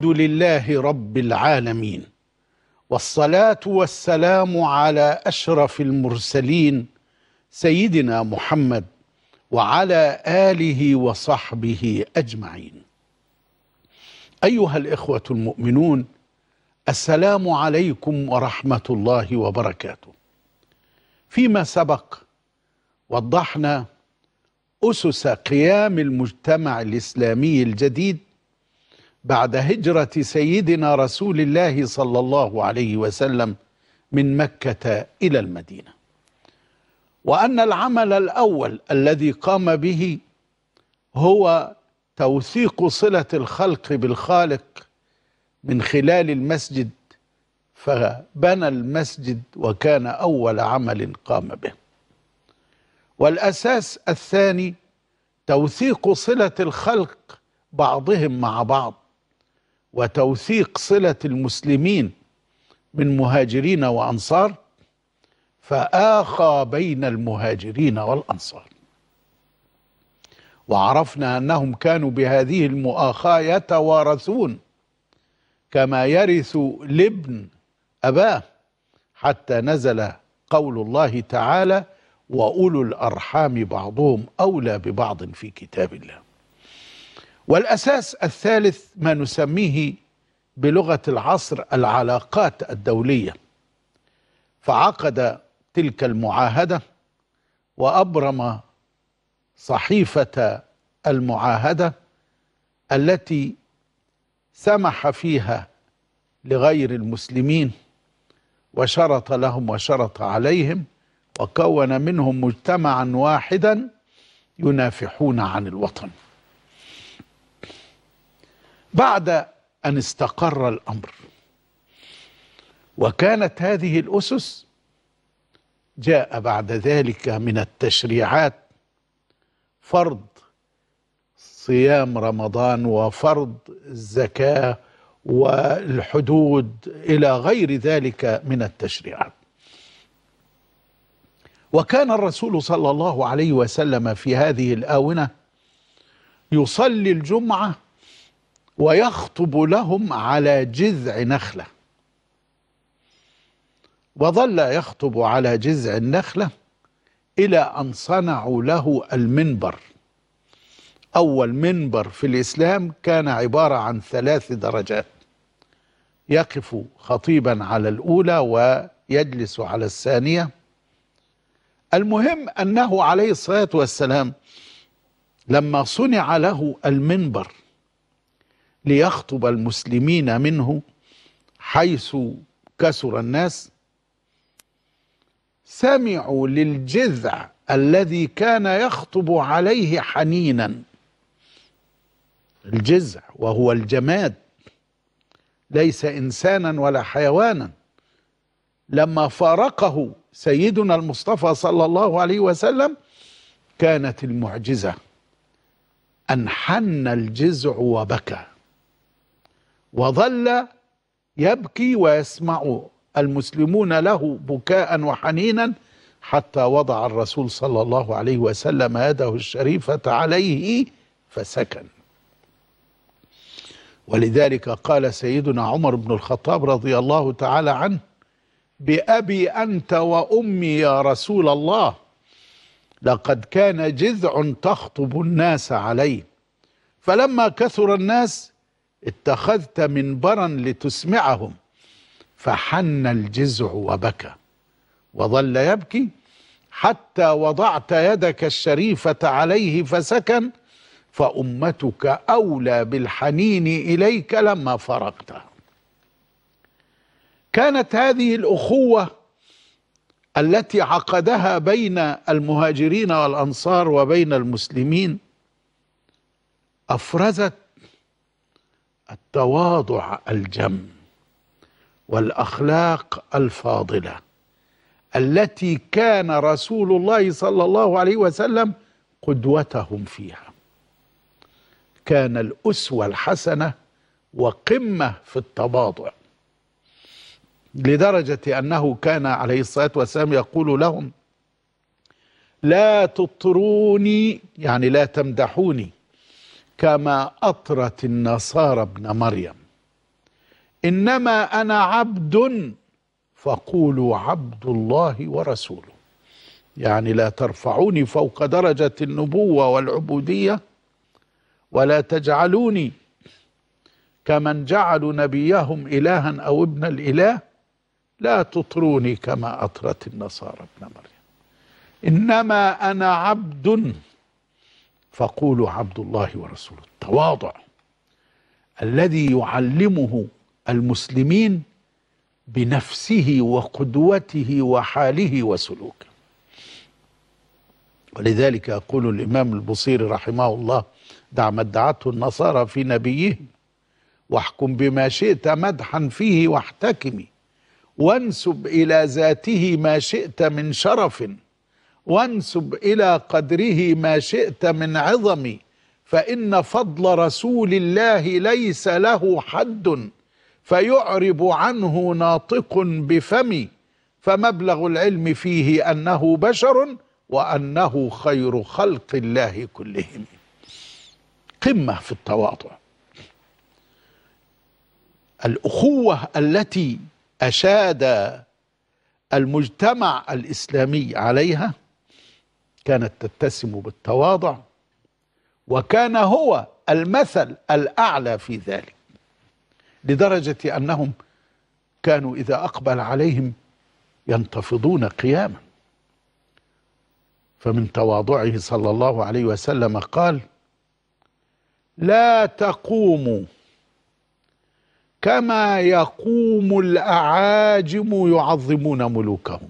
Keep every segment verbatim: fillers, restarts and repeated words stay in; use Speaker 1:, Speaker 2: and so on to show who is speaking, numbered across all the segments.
Speaker 1: الحمد لله رب العالمين، والصلاة والسلام على أشرف المرسلين سيدنا محمد وعلى آله وصحبه أجمعين. أيها الإخوة المؤمنون، السلام عليكم ورحمة الله وبركاته. فيما سبق وضحنا أسس قيام المجتمع الإسلامي الجديد بعد هجرة سيدنا رسول الله صلى الله عليه وسلم من مكة إلى المدينة، وأن العمل الأول الذي قام به هو توثيق صلة الخلق بالخالق من خلال المسجد، فبنى المسجد وكان أول عمل قام به. والأساس الثاني توثيق صلة الخلق بعضهم مع بعض، وتوثيق صلة المسلمين من مهاجرين وأنصار، فآخى بين المهاجرين والأنصار. وعرفنا أنهم كانوا بهذه المؤاخاة يتوارثون كما يرث الابن أباه، حتى نزل قول الله تعالى: وأولو الأرحام بعضهم أولى ببعض في كتاب الله. والأساس الثالث ما نسميه بلغة العصر العلاقات الدولية، فعقد تلك المعاهدة وأبرم صحيفة المعاهدة التي سمح فيها لغير المسلمين وشرط لهم وشرط عليهم، وكون منهم مجتمعا واحدا ينافحون عن الوطن. بعد أن استقر الأمر وكانت هذه الأسس، جاء بعد ذلك من التشريعات فرض صيام رمضان وفرض الزكاة والحدود إلى غير ذلك من التشريعات. وكان الرسول صلى الله عليه وسلم في هذه الآونة يصلي الجمعة ويخطب لهم على جذع نخلة، وظل يخطب على جذع النخلة إلى أن صنعوا له المنبر. أول منبر في الإسلام كان عبارة عن ثلاث درجات، يقف خطيبا على الأولى ويجلس على الثانية. المهم أنه عليه الصلاة والسلام لما صنع له المنبر ليخطب المسلمين منه حيث كثر الناس، سمعوا للجذع الذي كان يخطب عليه حنينا. الجذع وهو الجماد، ليس إنسانا ولا حيوانا. لما فارقه سيدنا المصطفى صلى الله عليه وسلم كانت المعجزة أن حن الجذع وبكى، وظل يبكي ويسمع المسلمون له بكاء وحنينا، حتى وضع الرسول صلى الله عليه وسلم يده الشريفة عليه فسكن. ولذلك قال سيدنا عمر بن الخطاب رضي الله تعالى عنه: بأبي أنت وأمي يا رسول الله، لقد كان جذع تخطب الناس عليه، فلما كثر الناس اتخذت منبرا لتسمعهم، فحن الجذع وبكى وظل يبكي حتى وضعت يدك الشريفة عليه فسكن، فأمتك أولى بالحنين إليك لما فرقتها. كانت هذه الأخوة التي عقدها بين المهاجرين والأنصار وبين المسلمين أفرزت التواضع الجم والأخلاق الفاضلة التي كان رسول الله صلى الله عليه وسلم قدوتهم فيها. كان الأسوة الحسنة وقمة في التواضع، لدرجة أنه كان عليه الصلاة والسلام يقول لهم: لا تطروني، يعني لا تمدحوني، كما أطرت النصارى ابن مريم. إنما أنا عبد فقولوا عبد الله ورسوله. يعني لا ترفعوني فوق درجة النبوة والعبودية، ولا تجعلوني كمن جعلوا نبيهم إلها أو ابن الإله، لا تطروني كما أطرت النصارى ابن مريم. إنما أنا عبد فقولوا عبد الله ورسوله. التواضع الذي يعلمه المسلمين بنفسه وقدوته وحاله وسلوكه. ولذلك يقول الإمام البصيري رحمه الله: دع ما ادعته النصارى في نبيهم، واحكم بما شئت مدحا فيه واحتكمي، وانسب إلى ذاته ما شئت من شرف، وانسب إلى قدره ما شئت من عظم، فإن فضل رسول الله ليس له حد، فيعرب عنه ناطق بفمي، فمبلغ العلم فيه أنه بشر وأنه خير خلق الله كلهم. قمة في التواضع. الأخوة التي أشاد المجتمع الإسلامي عليها كانت تتسم بالتواضع، وكان هو المثل الأعلى في ذلك، لدرجة أنهم كانوا إذا أقبل عليهم ينتفضون قياما. فمن تواضعه صلى الله عليه وسلم قال: لا تقوموا كما يقوم الأعاجم يعظمون ملوكهم.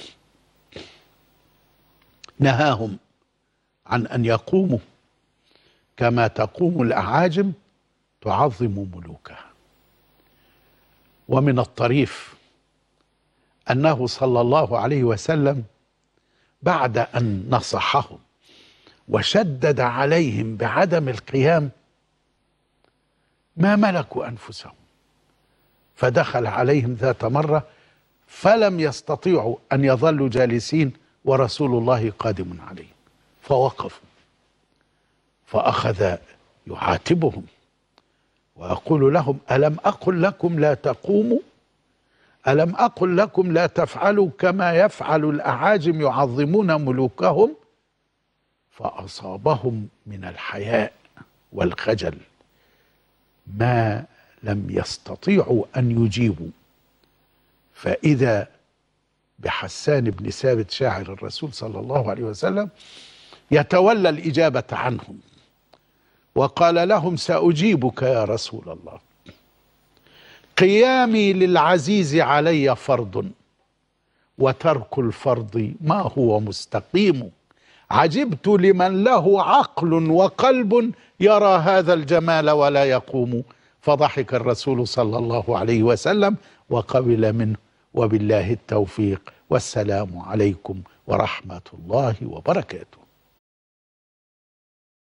Speaker 1: نهاهم عن أن يقوموا كما تقوم الأعاجم تعظم ملوكها. ومن الطريف أنه صلى الله عليه وسلم بعد أن نصحهم وشدد عليهم بعدم القيام ما ملكوا أنفسهم، فدخل عليهم ذات مرة فلم يستطيعوا أن يظلوا جالسين ورسول الله قادم عليهم، فوقفوا، فأخذ يعاتبهم ويقول لهم: ألم أقل لكم لا تقوموا؟ ألم أقل لكم لا تفعلوا كما يفعل الأعاجم يعظمون ملوكهم؟ فأصابهم من الحياء والخجل ما لم يستطيعوا أن يجيبوا. فإذا بحسان بن ثابت شاعر الرسول صلى الله عليه وسلم يتولى الإجابة عنهم، وقال لهم: سأجيبك يا رسول الله، قيامي للعزيز علي فرض، وترك الفرض ما هو مستقيم، عجبت لمن له عقل وقلب يرى هذا الجمال ولا يقوم. فضحك الرسول صلى الله عليه وسلم وقبل منه: وبالله التوفيق، والسلام عليكم ورحمة الله وبركاته.